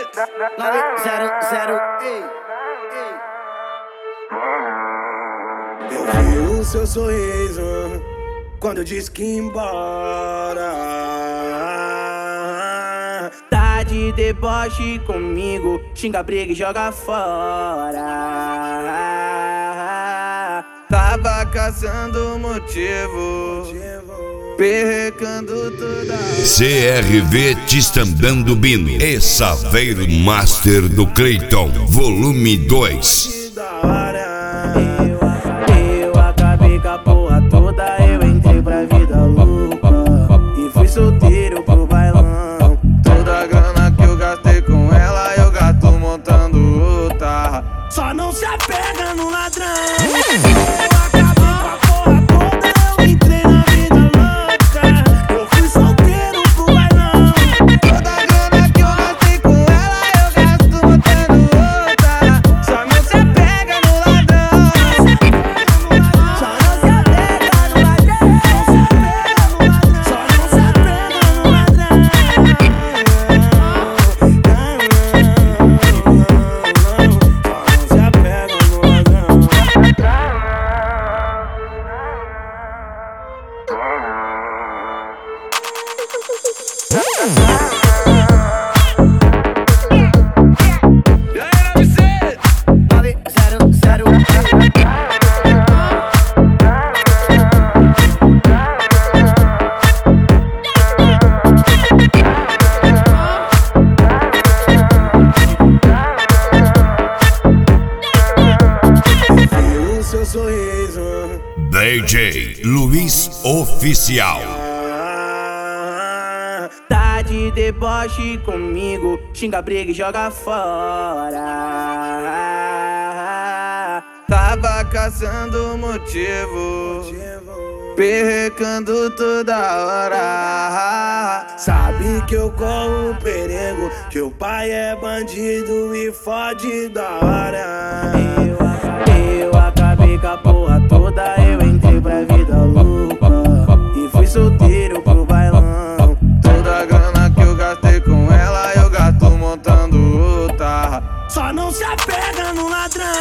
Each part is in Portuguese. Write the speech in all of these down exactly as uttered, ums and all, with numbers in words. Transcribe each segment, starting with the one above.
nove zero zero, ei, ei. Eu vi o seu sorriso quando eu disse que ia embora. Tá de deboche comigo, xinga, briga e joga fora. Tava caçando motivo, perrecando toda. C R V Tistandando Bino e Saveiro Master do Cleiton, volume dois. Eu, eu acabei com a porra toda, eu entrei pra vida louca e fui solteiro pro bailão. Toda a grana que eu gastei com ela, eu gasto montando outra. Só não se apega no ladrão. D J Luiz Oficial. Tá de deboche comigo, xinga, briga e joga fora. Tava caçando motivo, perrecando toda hora. Sabe que eu corro perigo, que o pai é bandido e fode da hora. Eu, eu acabei com a porra toda, eu entrei pra vida louca e fui solteiro pro bailão. Toda a grana que eu gastei com ela, eu gasto montando outra. Só não se apega no ladrão.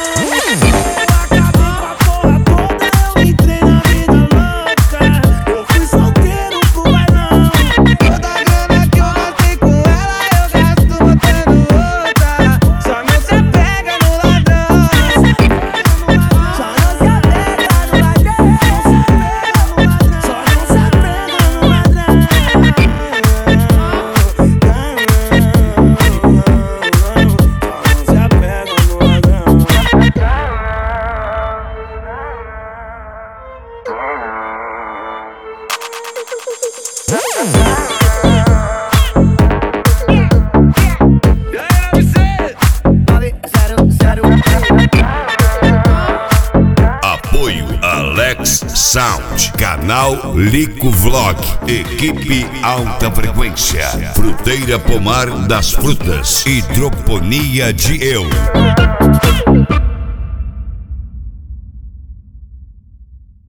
Apoio Alex Sound, canal Lico Vlog, equipe Alta Frequência, Fruteira Pomar das Frutas, Hidroponia de Eu.